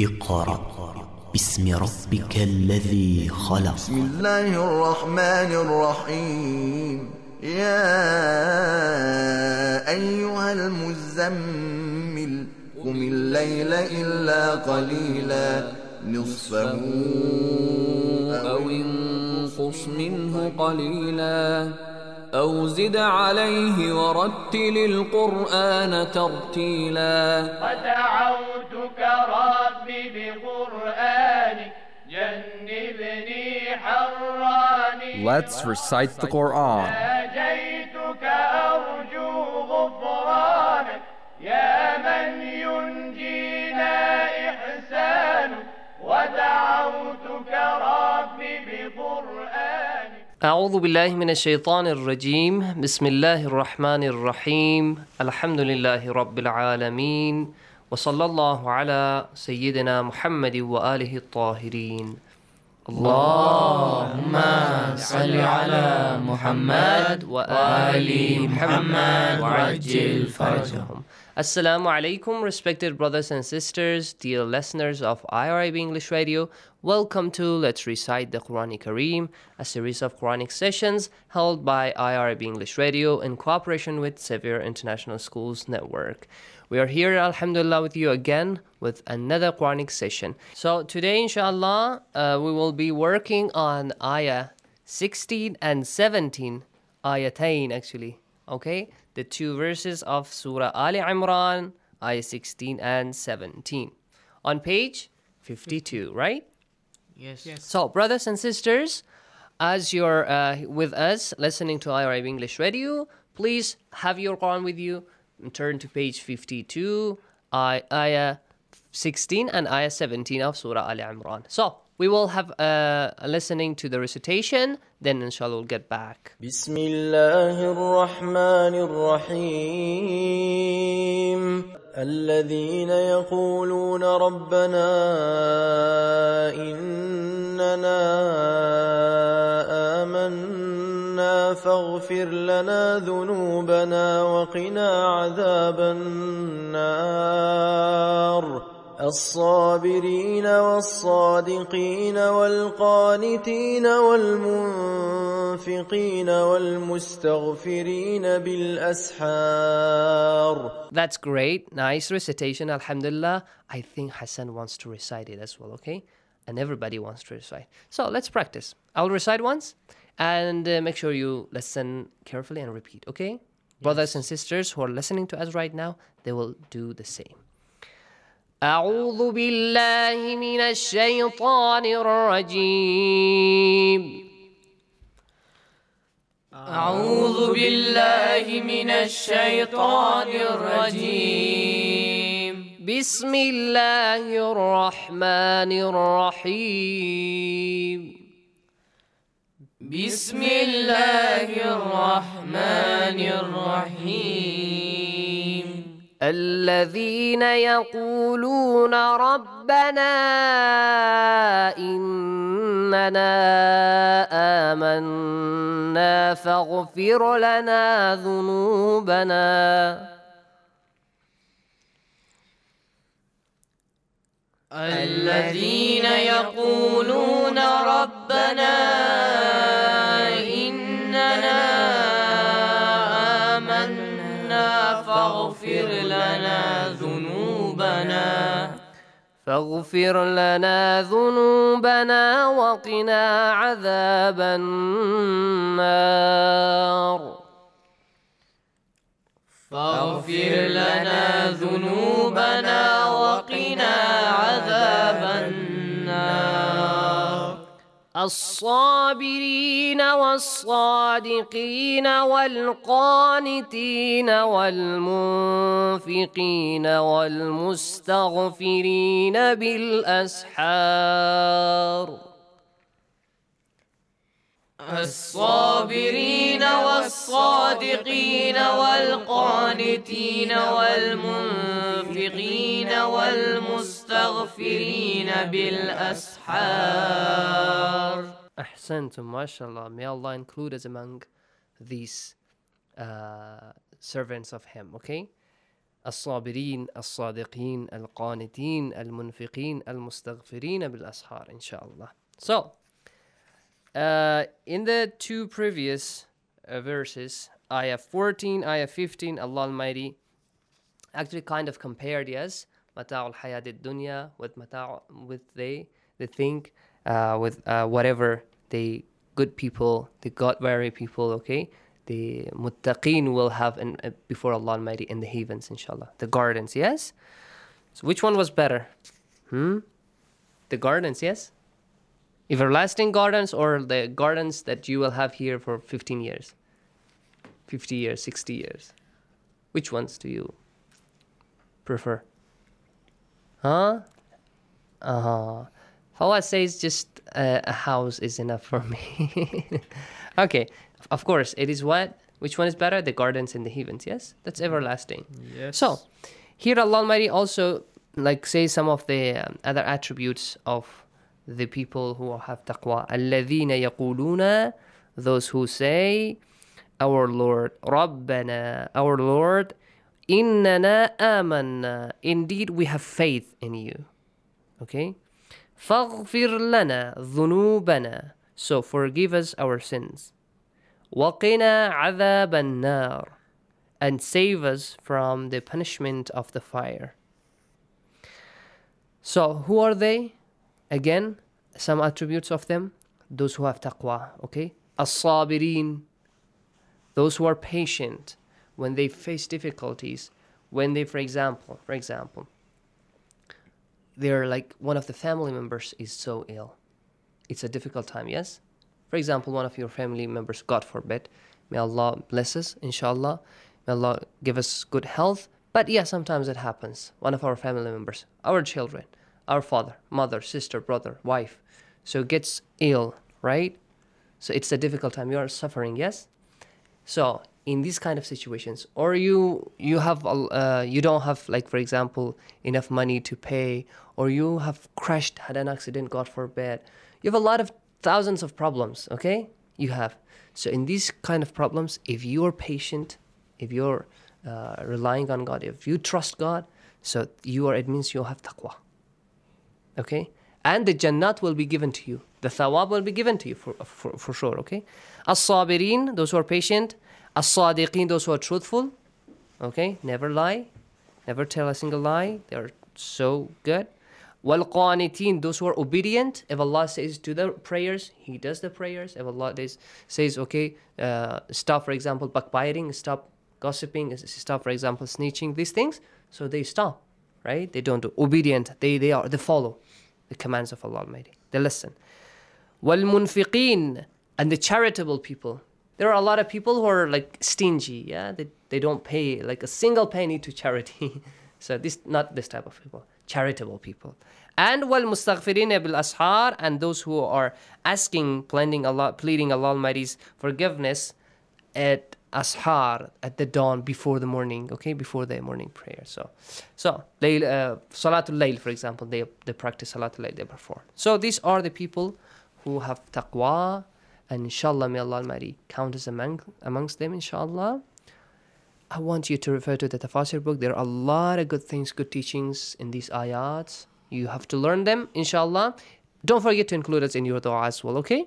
اقرأ باسم ربك الذي خلق. بسم الله الرحمن الرحيم. يا أيها المزمل قم الليل إلا قليلا نصفه أو انقص منه قليلا أو زد عليه ورتل القرآن ترتيلا. ودعوتك ربي بقرآنك جنبني حراني. Let's recite the Quran. ناجيتك أرجو غفرانك يا من ينجينا إحسانك. ودعوتك ربي بقرآنك. أعوذ بالله من الشيطان الرجيم. بسم الله الرحمن الرحيم. الحمد لله رب العالمين وصلى الله على سيدنا محمد وآله الطاهرين. اللهم صل على محمد وآل محمد وعجل فرجهم. Assalamu alaikum, respected brothers and sisters, dear listeners of IRIB English Radio. Welcome to Let's Recite the Quran Kareem, a series of Quranic sessions held by IRIB English Radio in cooperation with Sevier International Schools Network. We are here, alhamdulillah, with you again with another Quranic session. So today, inshallah, we will be working on ayah 16 and 17, ayatain actually, okay? The two verses of Surah Ali Imran, ayah 16 and 17. On page 52, right? Yes. So, brothers and sisters, as you're with us listening to IRIB English Radio, please have your Quran with you and turn to page 52, ayah 16 and ayah 17 of Surah Ali Imran. So, we will have a listening to the recitation, then inshallah we'll get back. بسم الله الرحمن الرحيم. الذين يقولون ربنا إننا آمنا فاغفر لنا ذنوبنا وقنا عذاب النار. الصابرين والصادقين والقانتين والمنفقين والمستغفرين بالأسحار. That's great. Nice recitation, alhamdulillah. I think Hassan wants to recite it as well, okay? And everybody wants to recite. So let's practice. I'll recite once and make sure you listen carefully and repeat, okay? Yes. Brothers and sisters who are listening to us right now, they will do the same. أعوذ بالله من الشيطان الرجيم. أعوذ بالله من الشيطان الرجيم. بسم الله الرحمن الرحيم. بسم الله الرحمن الرحيم. الذين يقولون ربنا إننا آمنا فاغفر لنا ذنوبنا. الذين يقولون ربنا إننا آمنا فاغفر لنا ذنوبنا وقنا عذاب النار. فاغفر لنا ذنوبنا وقنا عذاب النار. الصابرين والصادقين والقانتين والمنفقين والمستغفرين بالأسحار. الصابرين والصادقين والقانتين والمنفقين والمستغفرين بالأسحار. Ahsantum, mashallah. May Allah include us among these servants of Him, okay? الصابرين الصادقين القانتين المنفقين المستغفرين بالأسحار, inshallah. So, in the two previous verses, ayah 14, ayah 15, Allah Almighty actually kind of compared, yes, mata'ul hayat ad-dunya with they think with whatever the good people, the God-wary people, okay, the muttaqeen will have before Allah Almighty in the heavens, inshallah. The gardens, yes? So which one was better? The gardens, yes? Everlasting gardens, or the gardens that you will have here for 15 years? 50 years, 60 years? Which ones do you prefer? Fawaz says just a house is enough for me. Okay, of course, it is what? Which one is better? The gardens in the heavens, yes? That's everlasting. Yes. So, here Allah Almighty also says some of the other attributes of the people who have taqwa. الَّذِينَ يَقُولُونَ, those who say, our Lord, رَبَّنَا, our Lord, إِنَّنَا آمَنَّا, indeed we have faith in you. Okay? فَاغْفِرْ لَنَا ذُنُوبَنَا, so forgive us our sins. وَقِنَا عَذَابَ النَّارِ, and save us from the punishment of the fire. So, who are they? Again, some attributes of them. Those who have taqwa, okay? As-sabirin, those who are patient when they face difficulties. When they, for example, they're like one of the family members is so ill. It's a difficult time, yes? For example, one of your family members, God forbid, may Allah bless us, inshallah. May Allah give us good health. But yeah, sometimes it happens. One of our family members, our children, our father, mother, sister, brother, wife, so gets ill, right? So it's a difficult time. You are suffering, yes? So in these kind of situations, or you don't have, like, for example, enough money to pay, or you have crashed, had an accident, God forbid. You have a lot of thousands of problems, okay? You have. So in these kind of problems, if you're patient, if you're relying on God, if you trust God, so it means you have taqwa. Okay? And the jannat will be given to you. The thawab will be given to you for sure, okay? As-sabirin, those who are patient. As-sadiqin, those who are truthful. Okay? Never lie. Never tell a single lie. They are so good. Wal-qanitin, those who are obedient. If Allah says do the prayers, He does the prayers. If Allah says, okay, stop, for example, backbiting, stop gossiping, stop, for example, snitching, these things, so they stop, right? They don't do. Obedient, they follow the commands of Allah Almighty. They listen. Wal-munfiqin, and the charitable people. There are a lot of people who are like stingy, yeah? They don't pay like a single penny to charity. So not this type of people. Charitable people. And wal-mustaghfirin bil-ashar, and those who are pleading Allah Almighty's forgiveness at ashar, at the dawn, before the morning, okay, before the morning prayer. So Salatul Layl, for example, they practice Salatul Layl, they perform. So these are the people who have taqwa, and inshallah, may Allah Almighty count us amongst them, inshallah. I want you to refer to the Tafasir book. There are a lot of good things, good teachings in these ayats. You have to learn them, inshallah. Don't forget to include us in your dua as well, okay?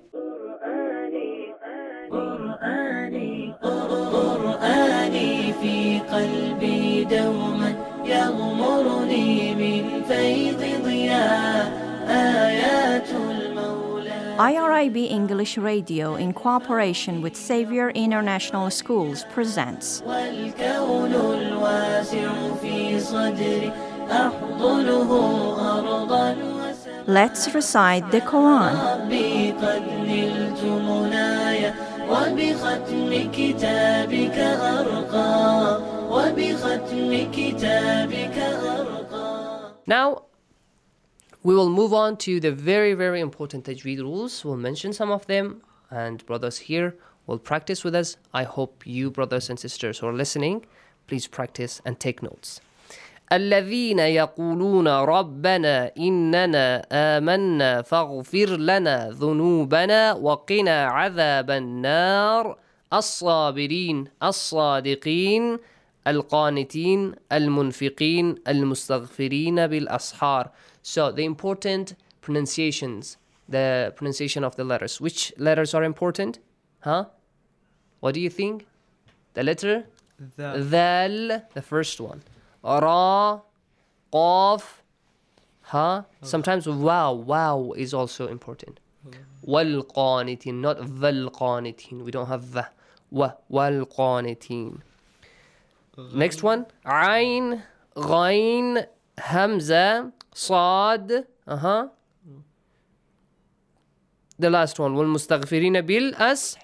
قرآني في قلبي دوما يغمرني من فيض ضياء آيات المولى. IRIB English Radio, in cooperation with Xavier International Schools, presents والكون الواسع في صدري أحضنه أرضا وسماء. Let's recite the Quran. ربي قد نلت منايا وبختم كتابك أرقى وبختم كتابك أرقى. Now, we will move on to the very, very important tajweed rules. We'll mention some of them, and brothers here will practice with us. I hope you, brothers and sisters who are listening, please practice and take notes. الذين يقولون ربنا إننا آمنا فاغفر لنا ذنوبنا وقنا عذاب النار الصابرين الصادقين القانتين المنفقين المستغفرين بالأسحار. So the important pronunciations, the pronunciation of the letters. Which letters are important? Huh? What do you think? The letter? Dhal, the first one. Ra, Qaf, Ha. Sometimes wow is also important. Wal qanitin, not val qanitin. We don't have the wal qanitin. Next one. Ain, Ghain, Hamza, Sad. The last one. Wal mustaghfirina bil as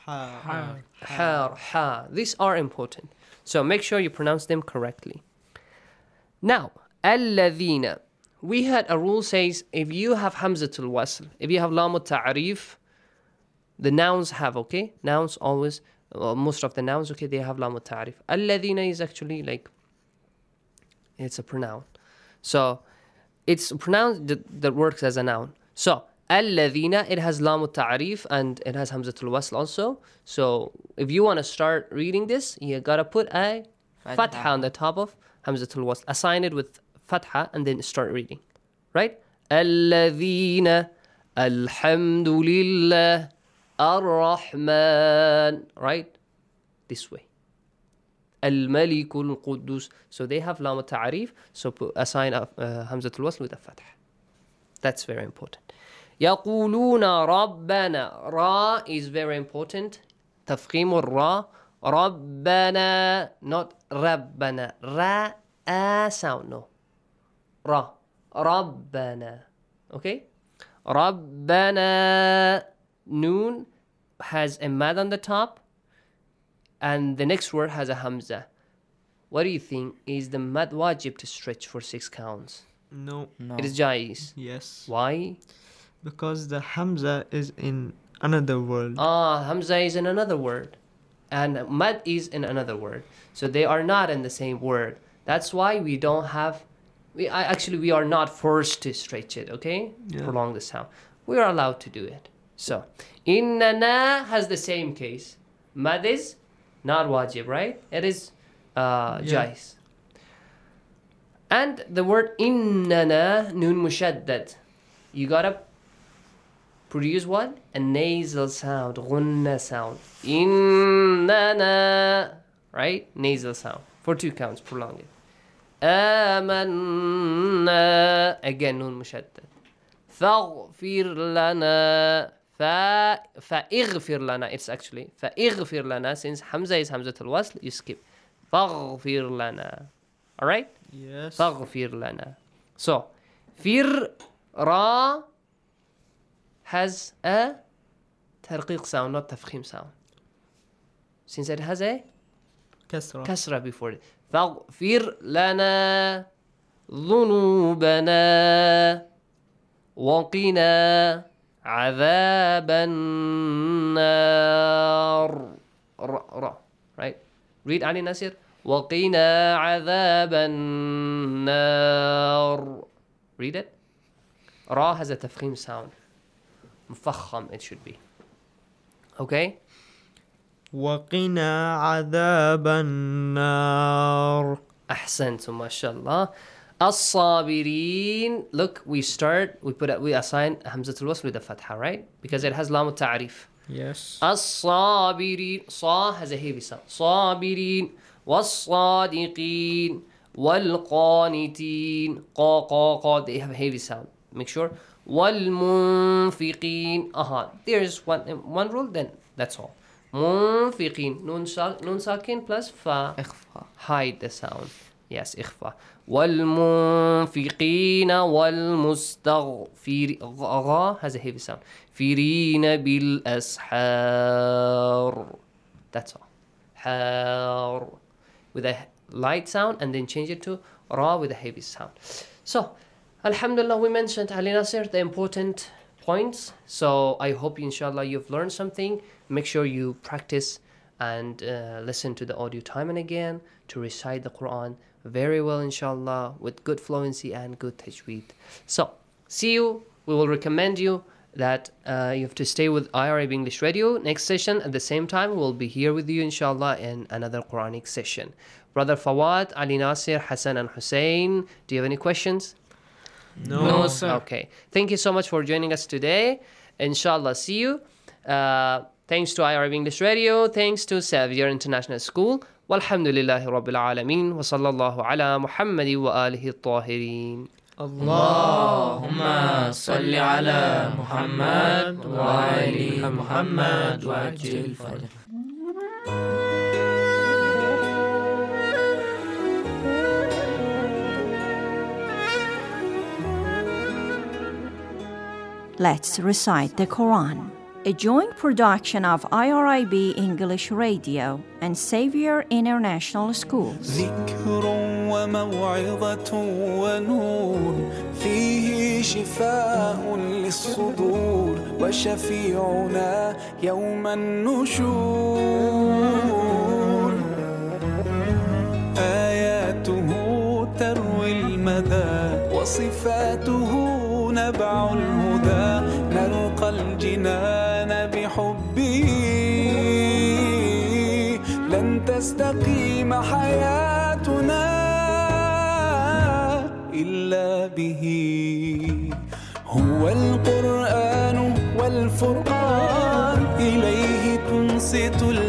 ha. These are important. So make sure you pronounce them correctly. Now, alladhina. We had a rule says if you have hamzatul wasl, if you have lam ta'rif, the nouns have, okay? Nouns always, most of the nouns, okay, they have lam ta'rif. Alladhina is actually like, it's a pronoun. So, it's a pronoun that works as a noun. So, alladhina, it has lam ta'rif and it has hamzatul wasl also. So, if you want to start reading this, you gotta put a fatha on the top of hamzatul wasl. Assign it with fatha and then start reading. Right? Alladhina, alhamdulillah, ar-Rahman. Right? This way. Al-Malikul Quddus. So they have lam ta'rif. So assign hamzatul wasl with a fatha. That's very important. يقولون ربنا. Ra is very important. تفخيم الرا. ربنا, not ربنا. Ra, a sound, no. Ra. Rabbana. Okay? Rabbana. Noon has a mad on the top. And the next word has a hamza. What do you think? Is the mad wajib to stretch for 6 counts? No. It is jais. Yes. Why? Because the hamza is in another word. Hamza is in another word. And mad is in another word. So they are not in the same word. That's why we don't have... We are not forced to stretch it, okay? Yeah. Prolong the sound. We are allowed to do it. So, innana has the same case. Mad is not wajib, right? It is jais. And the word innana, nun mushaddad. You gotta produce what? A nasal sound, gunna sound. Innana, right? Nasal sound. For 2 counts, prolong it. آمنا, again nun mushaddad. فاغفر لنا, فاغفر لنا, it's actually فاغفر لنا, since Hamza is Hamzatul Wasl, you skip. فاغفر لنا. Alright? Yes. فاغفر لنا. So, fir, ra has a tarqiq sound, not tafkhim sound. Since it has a kasra before it. فاغفر لنا ذنوبنا وقنا عذاب النار. Right? Read Ali Nasir. وقنا عذاب النار. Read it. Ra has a tafkhim sound. مفخم it should be. Okay? وقنا عذاب النار. أحسنتم ما شاء الله. الصابرين. Look, we assign Hamzatul Wasl with a fatha, right? Because it has lam ta'rif. Yes. الصابرين. Sa has a heavy sound. صابرين. والصادقين. والقانتين. قا. They have a heavy sound. Make sure. والمنفقين. There's one rule, then that's all. منفقين. Nun sakin plus fa. إخفاء. Hide the sound. Yes, إخفاء. والمنفقين والمستغفرين. Gha has a heavy sound. فرين بالأسحار. That's all. حار. With a light sound and then change it to ra with a heavy sound. So, Alhamdulillah, we mentioned Ali Nasir, the important points. So I hope inshallah you've learned something. Make sure you practice and listen to the audio time and again to recite the Quran very well inshallah with good fluency and good tajweed. So see you. We will recommend you that you have to stay with IRIB English Radio. Next session at the same time, we'll be here with you, inshallah, in another Quranic session. Brother Fawad, Ali Nasir, Hassan, and Hussein, do you have any questions? No, sir. Okay. Thank you so much for joining us today. Inshallah, see you. Thanks to IRIB English Radio. Thanks to Xavier International School. Walhamdulillahi Rabbil Alameen. Wa sallallahu ala Muhammadi wa alihi at-tahirin. اللهم صل على محمد وآل محمد وعجل الفجر. Let's recite the Quran. A joint production of IRIB English Radio and Xavier International Schools. ذكر وموعظة ونور فيه شفاء للصدور وشفيعنا يوم النشور آياته تروي المدى وصفاته نبع الهدى نلقى الجنان بحبه لن تستقيم حياتنا إلا به هو القرآن والفرقان إليه تنصت